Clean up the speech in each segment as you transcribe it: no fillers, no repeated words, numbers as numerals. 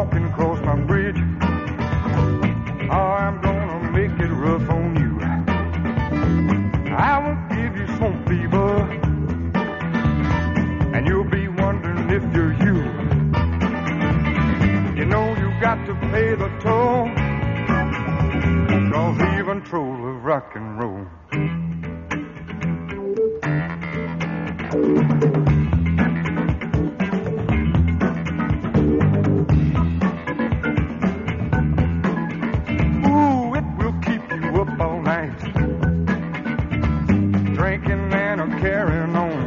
walking across my bridge. Oh, I'm gonna make it rough on you. I will give you some fever, and you'll be wondering if you're you. You know you got to pay the toll, 'cause even trolls love rock and roll. Ooh, it will keep you up all night, drinking and carrying on,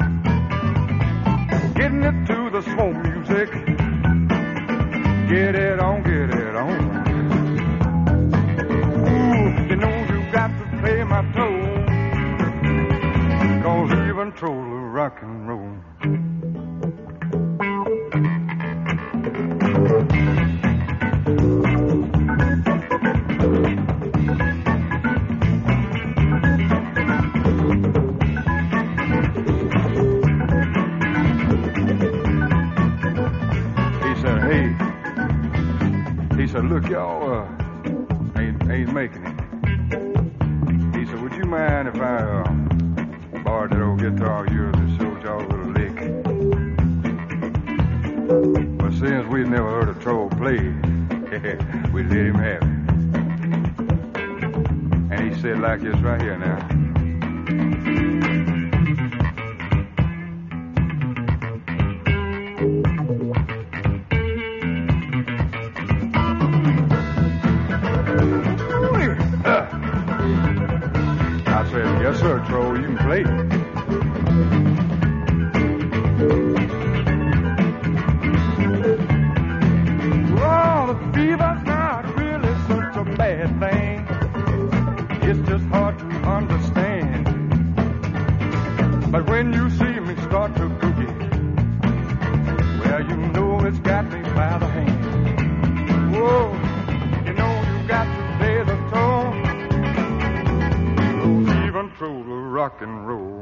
getting it to the slow music. Get it on, get it on. Ooh, you know you got to pay my toll, 'cause even trolls love rock and roll. He said, look, y'all ain't making it. He said, would you mind if I borrowed that old guitar of yours and showed y'all a little lick? But since we'd never heard a troll play, we let him have it. And he said like this right here now. I said, yes, sir, troll, you can play. Well, the fever's not really such a bad thing. It's just hard to understand. But when you see me start to boogie, well, you know it's got me by the hand. Whoa, you know you got to pay the toll. Control the rock and roll.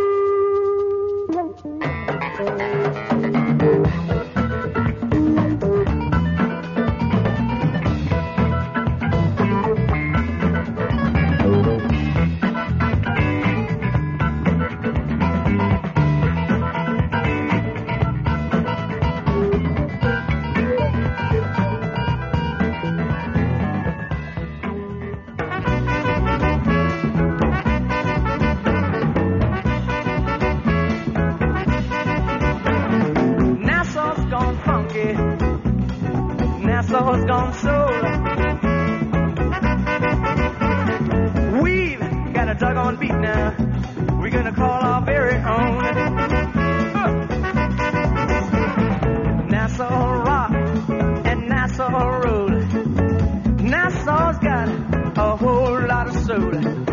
Nassau's gone soul. We've got a doggone beat now. We're gonna call our very own. Nassau rock and Nassau roll. Nassau's got a whole lot of soul.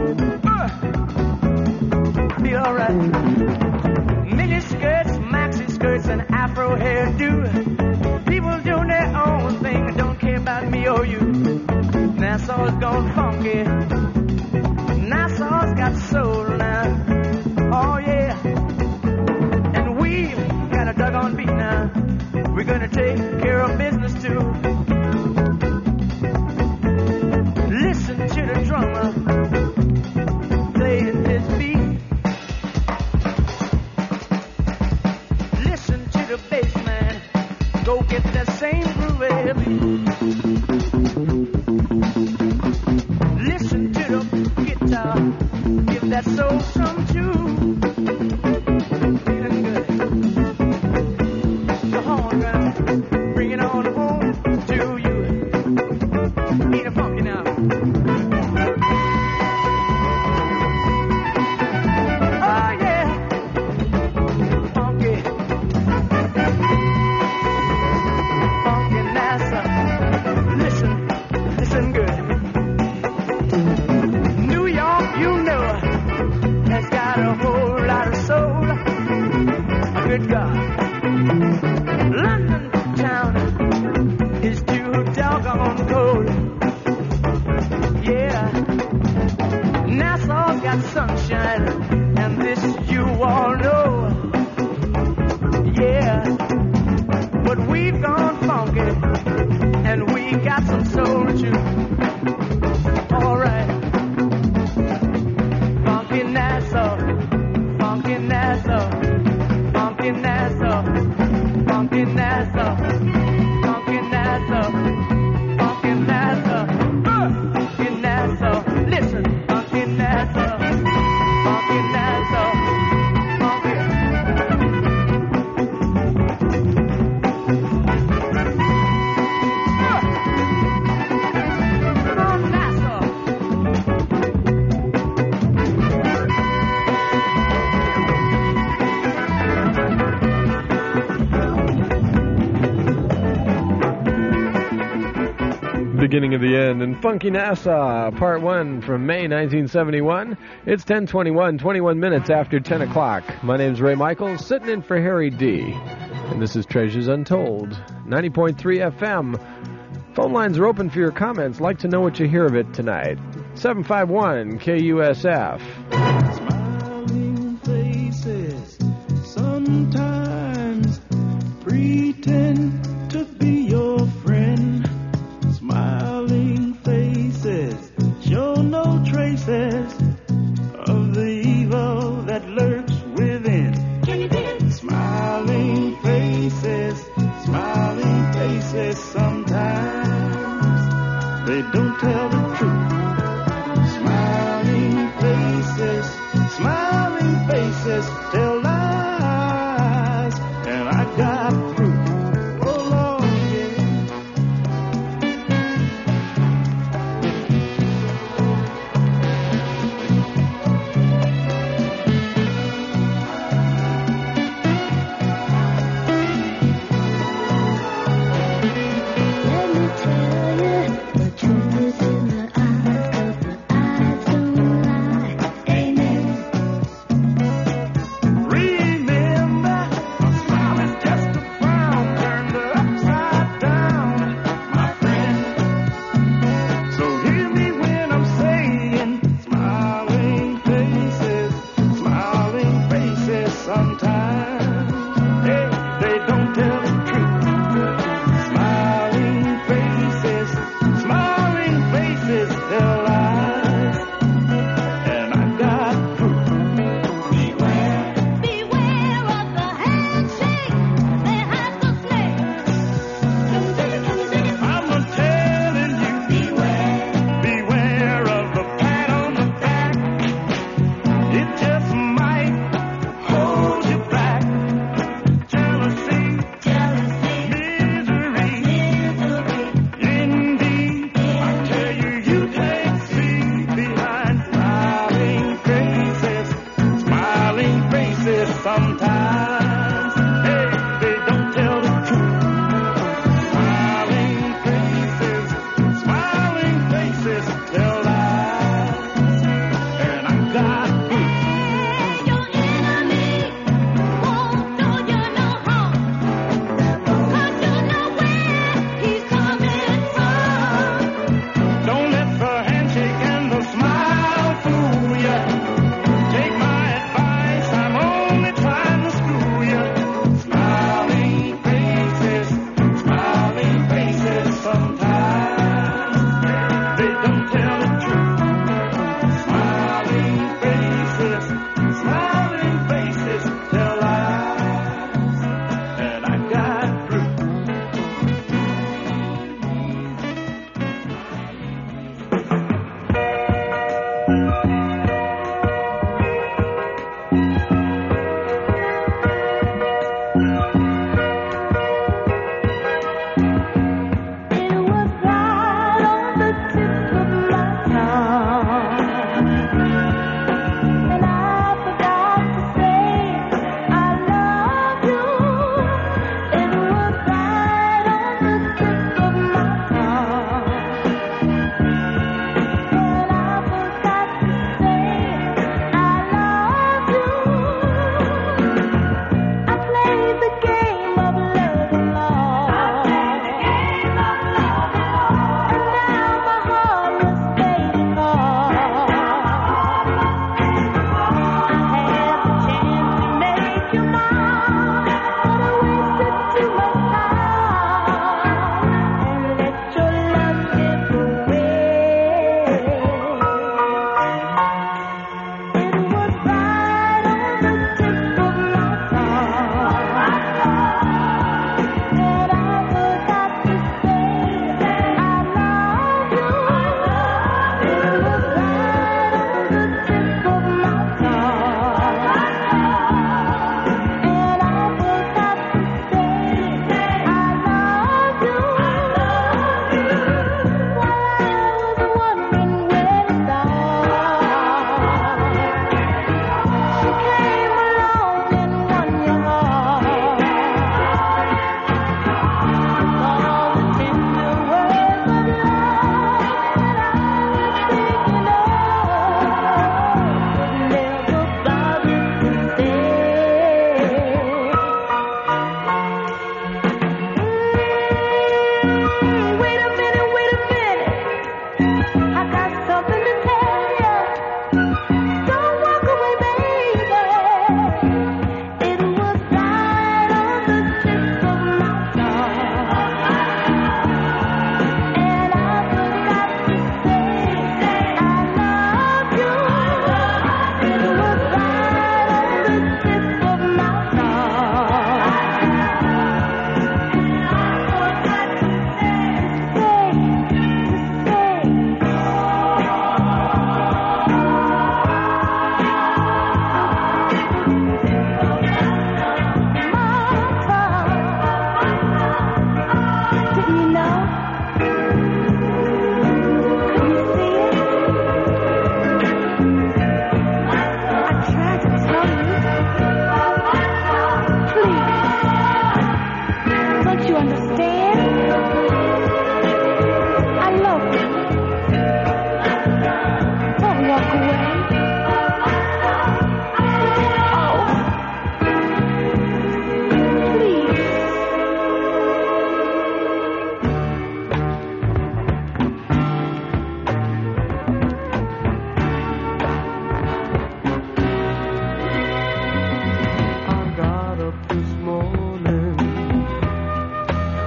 Feel alright. Mini skirts, maxi skirts, and afro hairdo. People doing their own thing, don't care about me or you. Nassau's gone funky. Nassau's got soul now. Oh yeah. And we've got a doggone beat now. We're gonna take care of business too. Listen to the drummer playing his beat. Listen to the bass man. Go get that same groove beat. Listen to the guitar, give that soul some tune. Feeling good. The horn drum, bring it on home to you. Need a funky now. Oh yeah, funky. Listen good. New York, you know, has got a whole lot of soul. Good God. London town is too doggone cold. Yeah. Nassau's got sunshine, and this you all know. Yeah. But we've gone on funky, and we got some soul too. All right. Funky Nassau, funky Nassau, funky Nassau, funky Nassau, funky Nassau, funky Nassau, funky Nassau. Listen, funky Nassau, funky Nassau, funky. Come on, Nassau. Beginning of the End and Funky Nassau, Part 1 from May 1971. It's 10:21, 21 minutes after 10 o'clock. My name's Ray Michaels, sitting in for Harry D. And this is Treasures Untold, 90.3 FM. Phone lines are open for your comments. Like to know what you hear of it tonight. 751 KUSF. Smiling faces sometimes pretend to be your friend. Smiling faces show no traces of the evil that lurks within. Smiling faces sometimes they don't tell the truth. Smiling faces tell lies, and I got proof. Oh Lord, yeah. Let me tell you, the truth is in the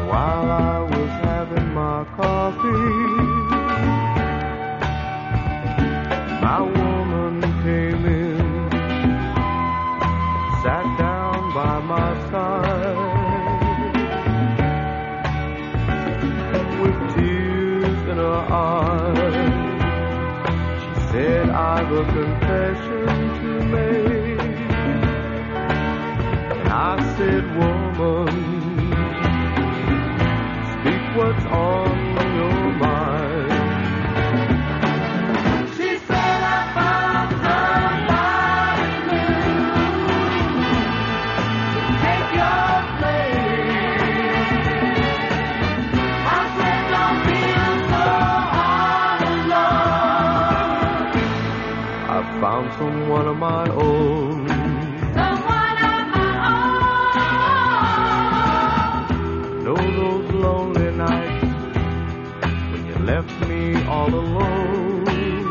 while I was having my coffee, my woman came in, sat down by my side, with tears in her eyes. She said, I've a confession to make. And I said, woman, speak what's on your mind. She said, I found somebody new to take your place. I said, don't feel so all alone. I found someone of my own. Lonely nights when you left me all alone.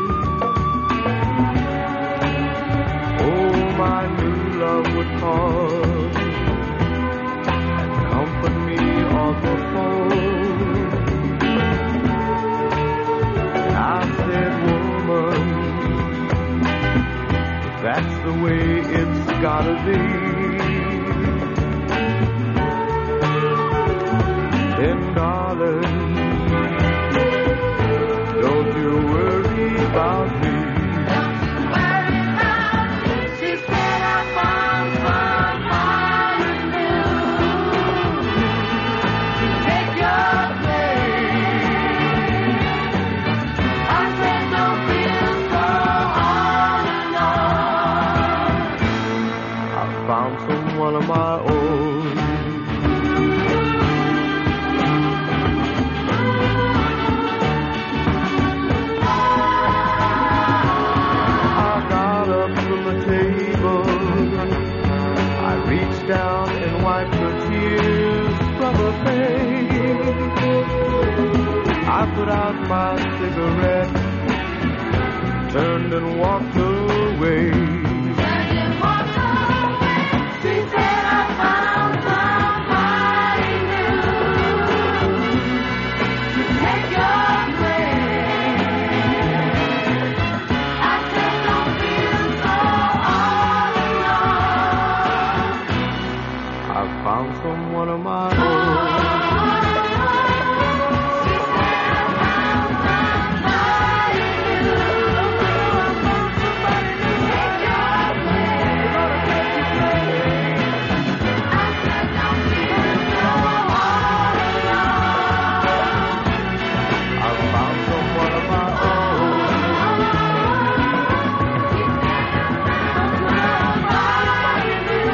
Oh, my new love would call and comfort me on the phone. And I said, woman, that's the way it's gotta be. Then, darling, don't you worry about me. Don't you worry about me. She said I found somebody new to take your place. I said, don't feel so all alone. I found someone of my own. Down and wiped her tears from her face. I put out my cigarette, turned and walked away. She said I found somebody new to take your place. I said don't feel so all alone. I found someone of my own. She said I found somebody new. Somebody to take your place. I said don't feel so all alone. I found someone of my own. She said I found somebody new.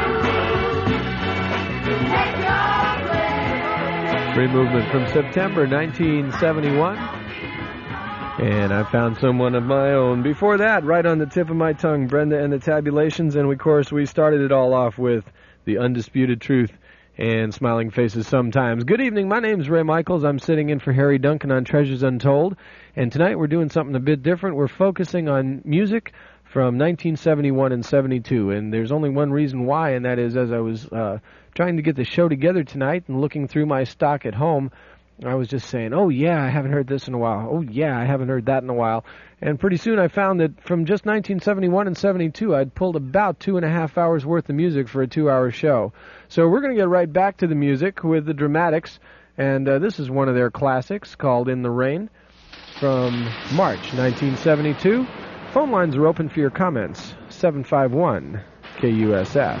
Free Movement from September 1971. And I found someone of my own. Before that, right on the tip of my tongue, Brenda and the Tabulations. And, of course, we started it all off with The Undisputed Truth and Smiling Faces Sometimes. Good evening. My name's Ray Michaels. I'm sitting in for Harry Duncan on Treasures Untold. And tonight we're doing something a bit different. We're focusing on music from 1971 and 72. And there's only one reason why, and that is as I was trying to get the show together tonight and looking through my stock at home, I was just saying, oh, yeah, I haven't heard this in a while. Oh, yeah, I haven't heard that in a while. And pretty soon I found that from just 1971 and 72, I'd pulled about 2.5 hours worth of music for a 2-hour show. So we're going to get right back to the music with the Dramatics. And this is one of their classics called In the Rain from March 1972. Phone lines are open for your comments. 751 KUSF.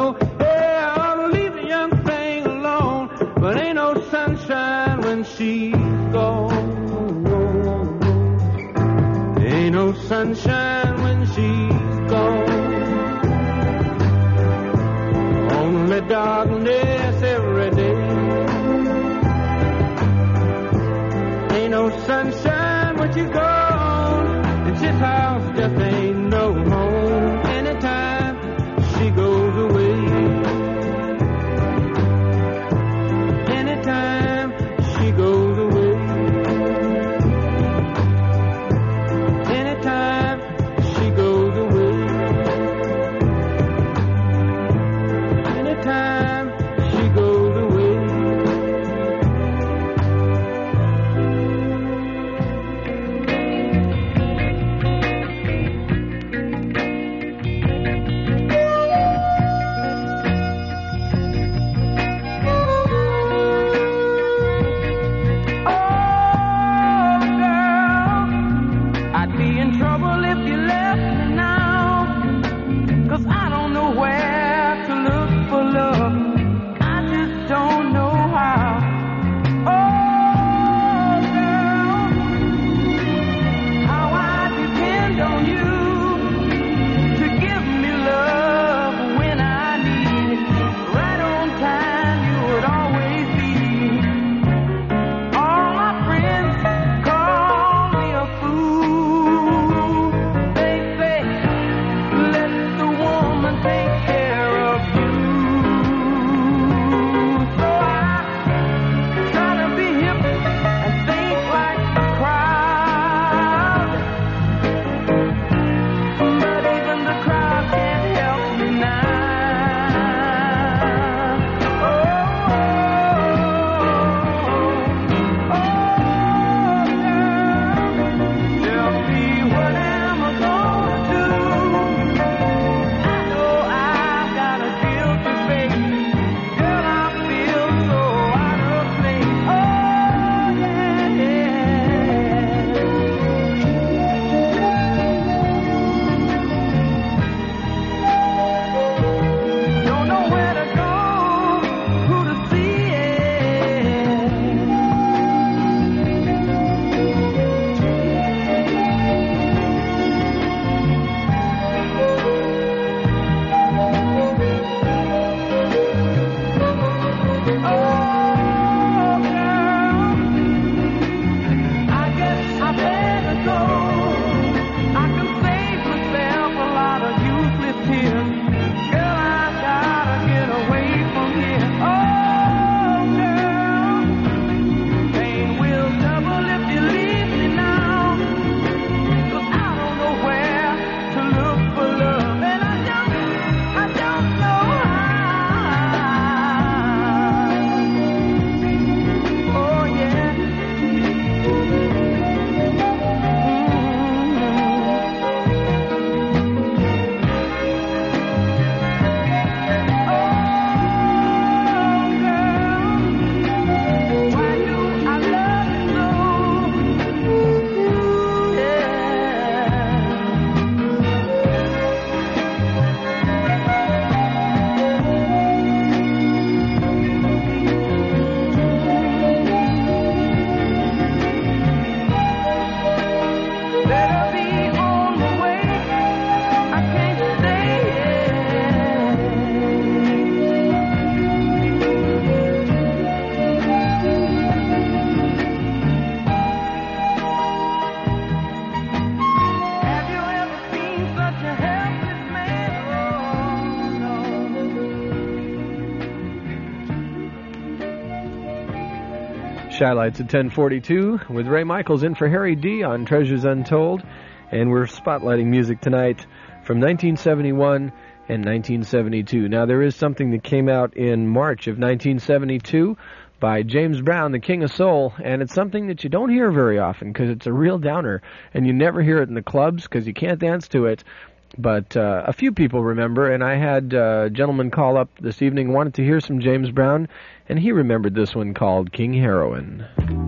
Shylights at 10:42 with Ray Michaels in for Harry D on Treasures Untold, and we're spotlighting music tonight from 1971 and 1972. Now, there is something that came out in March of 1972 by James Brown, the King of Soul, and it's something that you don't hear very often because it's a real downer, and you never hear it in the clubs because you can't dance to it. But a few people remember, and I had a gentleman call up this evening, wanted to hear some James Brown, and he remembered this one called King Heroin.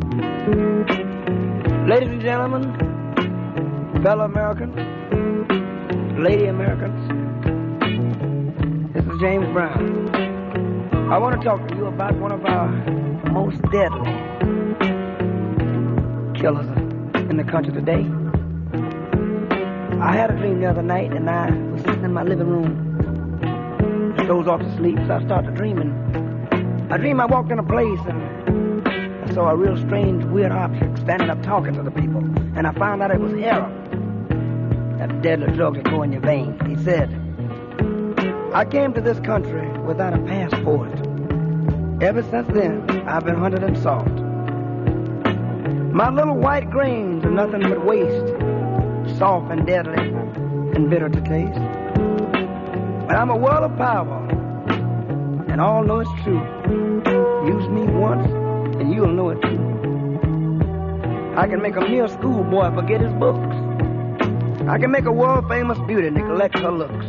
Ladies and gentlemen, fellow Americans, lady Americans, this is James Brown. I want to talk to you about one of our most deadly killers in the country today. I had a dream the other night, and I was sitting in my living room. I dozed off to sleep, so I started dreaming. I dreamed I walked in a place, and I saw a real strange, weird object standing up talking to the people. And I found out it was heroin, that deadly drug that go in your veins. He said, I came to this country without a passport. Ever since then, I've been hunted and sought. My little white grains are nothing but waste, soft and deadly and bitter to taste. But I'm a world of power, and all know it's true. Use me once, and you'll know it too. I can make a mere schoolboy forget his books. I can make a world-famous beauty neglect her looks.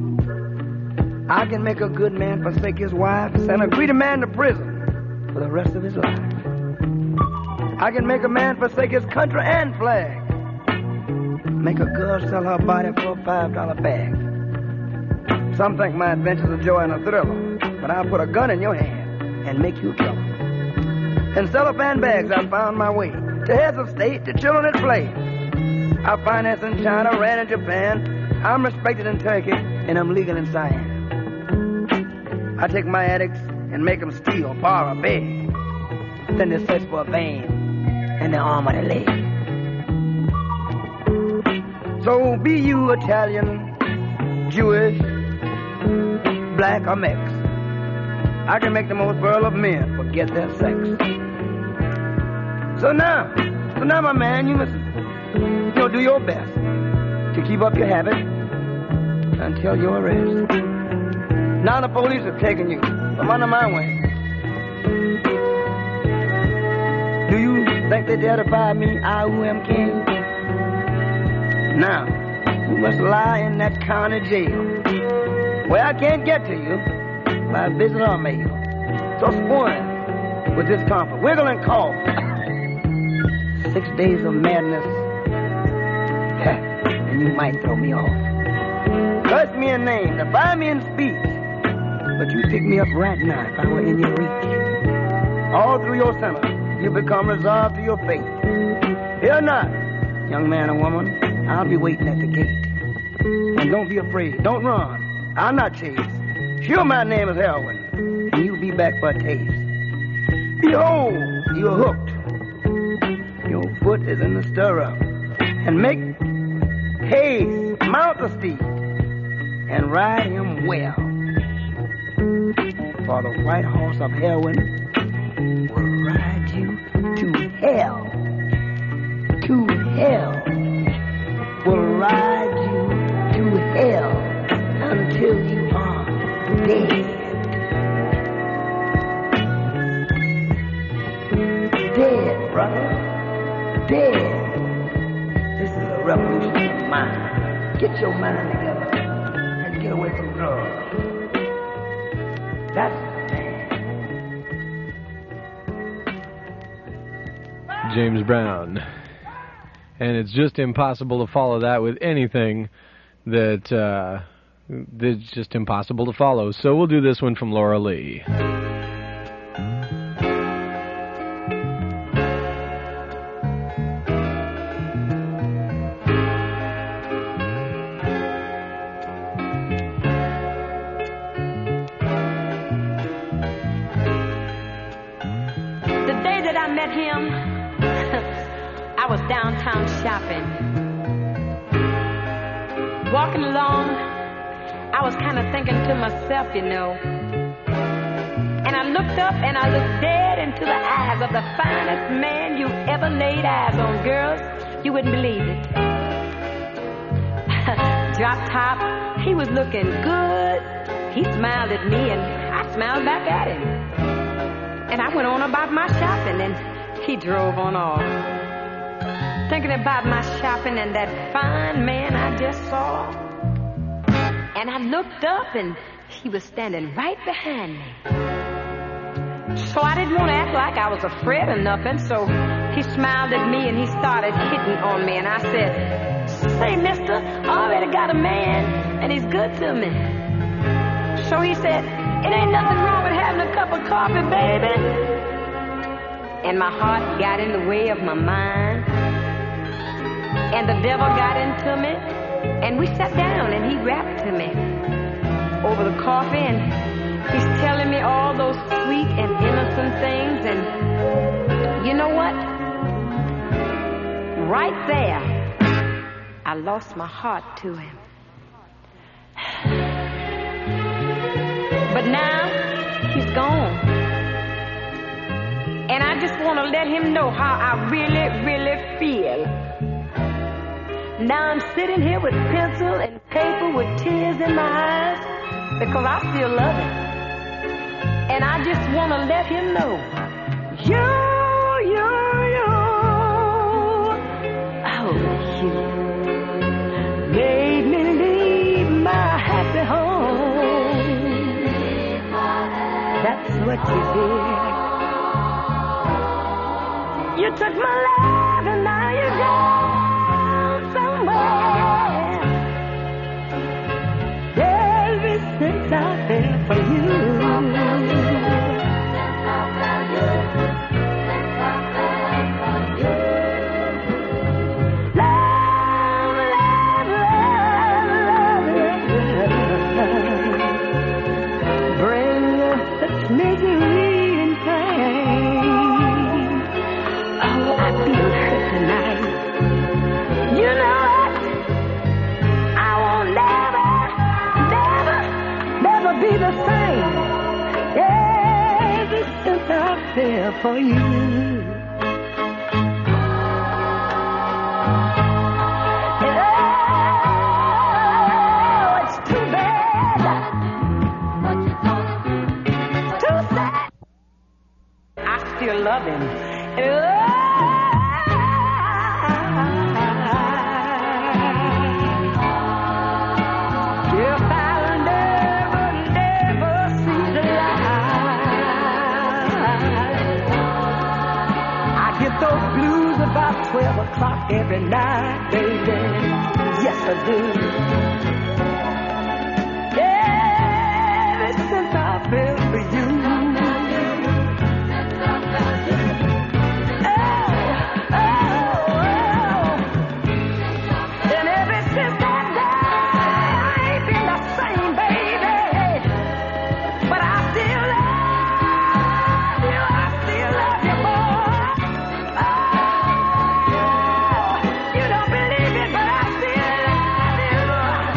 I can make a good man forsake his wife, send a greedy man to prison for the rest of his life. I can make a man forsake his country and flag, make a girl sell her body for a $5 bag. Some think my adventure's a joy and a thrill, but I'll put a gun in your hand and make you kill. In cellophane bags I found my way to heads of state, to children at play. I finance in China, ran in Japan. I'm respected in Turkey, and I'm legal in Siam. I take my addicts and make them steal, borrow, beg. Then they search for a vein in the arm of the leg. So be you Italian, Jewish, black or mix, I can make the most virile of men forget their sex. So now my man, you must do your best to keep up your habit until your arrest. Now the police have taken you from under my wing. Do you think they dare defy me, I who am king? Now, you must lie in that county jail, where I can't get to you by visit or mail. So spoil with discomfort, wiggle and cough. 6 days of madness, and you might throw me off. Curse me in name, defy me in speech, but you pick me up right now if I were in your reach. All through your sentence, you become resolved to your fate. Fear not, young man or woman, I'll be waiting at the gate. And don't be afraid, don't run, I'll not chase. Sure, my name is heroin, and you'll be back for a taste. Behold, you're hooked. Your foot is in the stirrup. And make haste, mount the steed, and ride him well. For the white horse of heroin will ride you to hell. To hell. Will ride you to hell until you are dead. Dead, brother. Dead. This is a revolution of mind. Get your mind together and get away from drugs. That's the man. James Brown. And it's just impossible to follow that with anything that's just impossible to follow. So we'll do this one from Laura Lee. The day that I met him, I was downtown shopping. Walking along, I was kind of thinking to myself, and And I looked up and I looked dead into the eyes of the finest man you ever laid eyes on. Girls, you wouldn't believe it. Drop top, he was looking good. He smiled at me and I smiled back at him. And I went on about my shopping and he drove on off. Thinking about my shopping and that fine man I just saw. And I looked up and he was standing right behind me. So I didn't want to act like I was afraid or nothing, so he smiled at me and he started hitting on me. And I said, "Say, mister, I already got a man and he's good to me." So he said, "It ain't nothing wrong with having a cup of coffee, baby." And my heart got in the way of my mind. And the devil got into me. And we sat down and he rapped to me over the coffee. And he's telling me all those sweet and innocent things. And you know what? Right there, I lost my heart to him. But now, he's gone. And I just want to let him know how I really, really feel. Now I'm sitting here with pencil and paper with tears in my eyes because I still love him. And I just want to let him know, you, made me leave my happy home. That's what you did. You took my love and now you're gone somewhere. Ever since I've been for you. There for you. Oh, it's too bad. Too sad. I still love him. If I'll never see the light, get those blues about 12 o'clock every night, baby. Yes, I do. Ever since I fell for you. Oh, and ever since that day, I ain't been the same, baby. But I still love you. I still love you, boy. You don't believe it, but I still love you.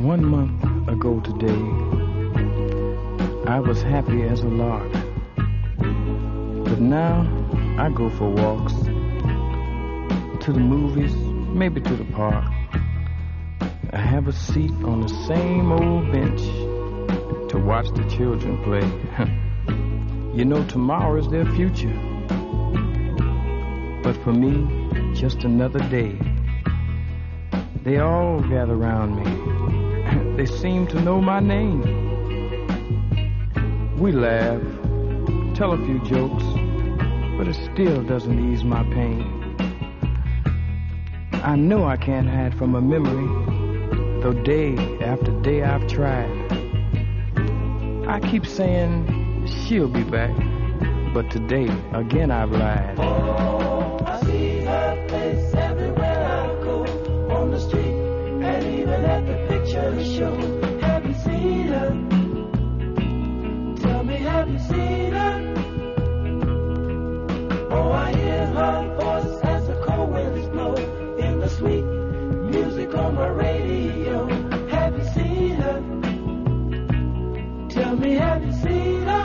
1 month ago today, I was happy as a lark. But now I go for walks, to the movies, maybe to the park. I have a seat on the same old bench to watch the children play. You know, tomorrow is their future. But for me, just another day. They all gather around me. They seem to know my name. We laugh, tell a few jokes, but it still doesn't ease my pain. I know I can't hide from a memory, though day after day I've tried. I keep saying she'll be back, but today again I've lied. Oh, I see her face everywhere I go, on the street and even at the picture show. Have you seen her? Tell me, have you seen her? Oh, I hear her voice as the cold winds blow in the sweet music on my radio. Have you seen her? Tell me, have you seen her?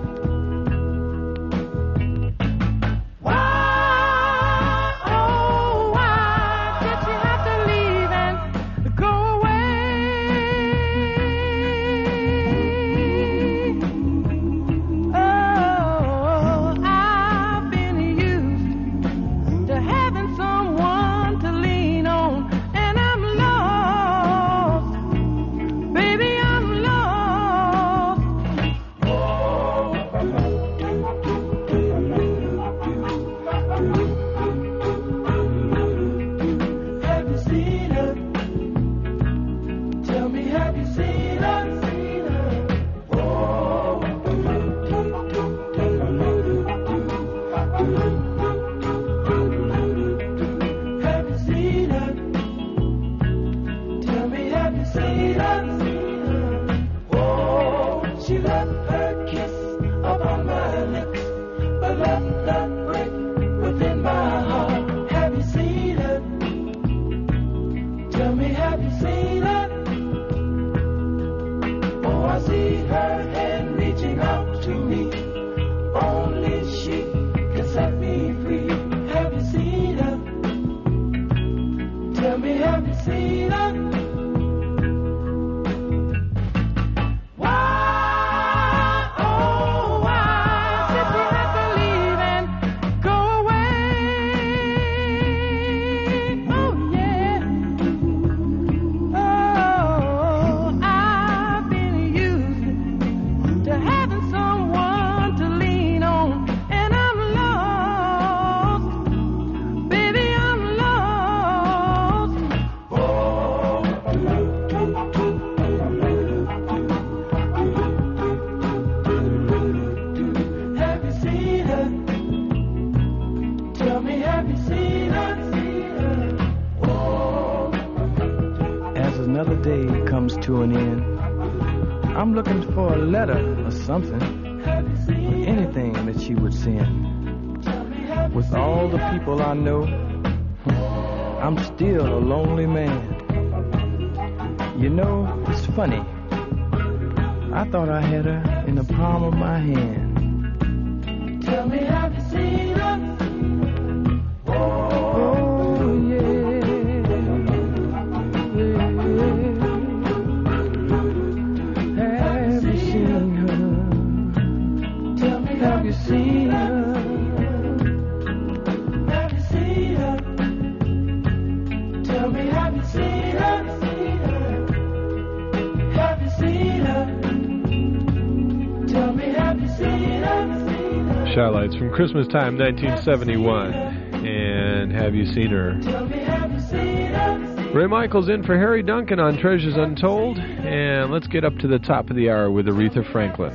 To an end. I'm looking for a letter or something, or anything that she would send. With all the people I know, I'm still a lonely man. You know, it's funny. I thought I had her in the palm of my hand. Tell me, have you seen her? Shy-Lights from Christmas Time 1971. And Have You Seen Her? Ray Michaels in for Harry Duncan on Treasures Untold. And let's get up to the top of the hour with Aretha Franklin.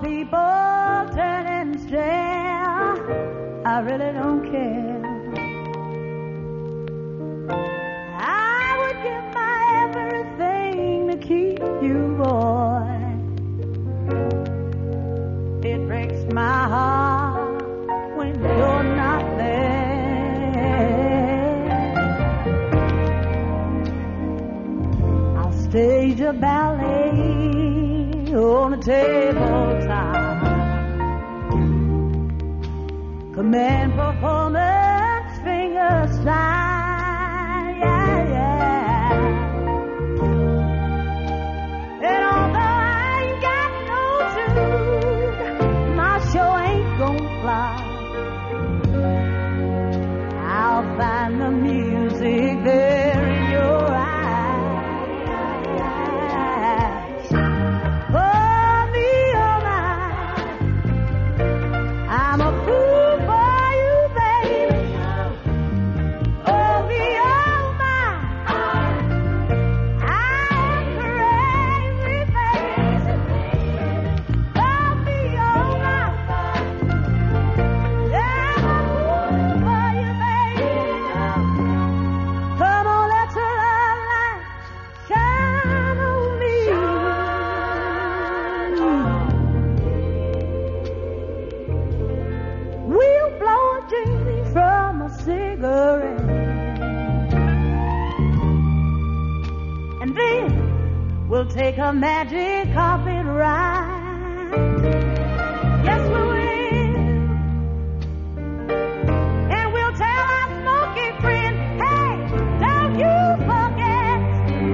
people turn and stare, I really don't care. I would give my everything to keep you, boy. It breaks my heart when you're not there. I'll stage a ballet on a tabletop. Command performance, finger slide, yeah, yeah. And although I ain't got no tune, my show ain't gon' fly. I'll find the music there in your eyes. Oh, me, oh, my. I'm a fool for you, baby. Oh, me, oh, my. I am crazy, baby. Oh, me, oh, my. Yeah, I'm a fool for you, baby. Come on, let your love light shine on me. We'll blow a chimney from a cigarette, and then we'll take a magic carpet ride. Yes, we will. And we'll tell our smoky friend, hey, don't you forget,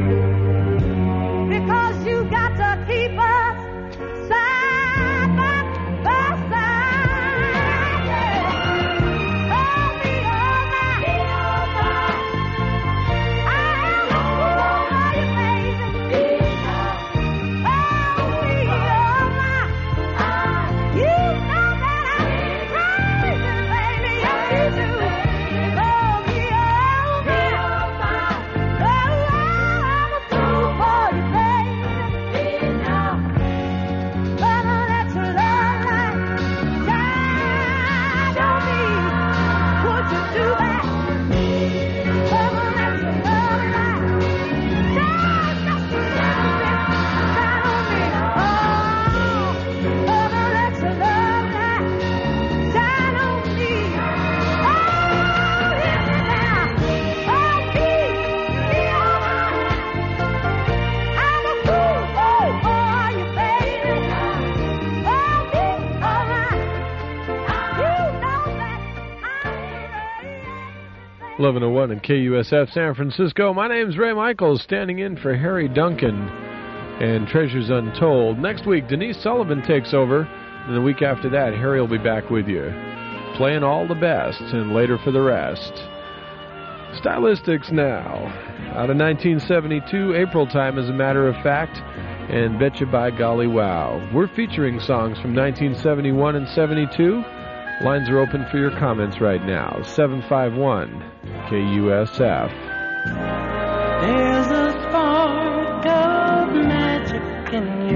because you got to keep us side by side. Yeah. Oh, me, oh, my. I am a fool for you, baby. Oh, me, oh, my. You know that I'm crazy, baby. Yes, you do. Oh, me, oh, my. Oh, I'm a fool for you, baby. Come on, let your love light shine on me. Would you do that? Come on, let your love light shine just a little bit. Shine on me. Oh, come on, let your love light shine on me. Oh, hear me now. Oh, me, oh, I'm a fool for you, baby. Oh, me, oh, you know that I'm crazy. 1101 and KUSF San Francisco. My name's Ray Michaels, standing in for Harry Duncan and Treasures Untold. Next week, Denise Sullivan takes over, and the week after that, Harry will be back with you, playing all the best, and later for the rest. Stylistics now, out of 1972, April time as a matter of fact, and Betcha by Golly Wow. We're featuring songs from 1971 and 72. Lines are open for your comments right now. 751 KUSF. There's a spark of magic in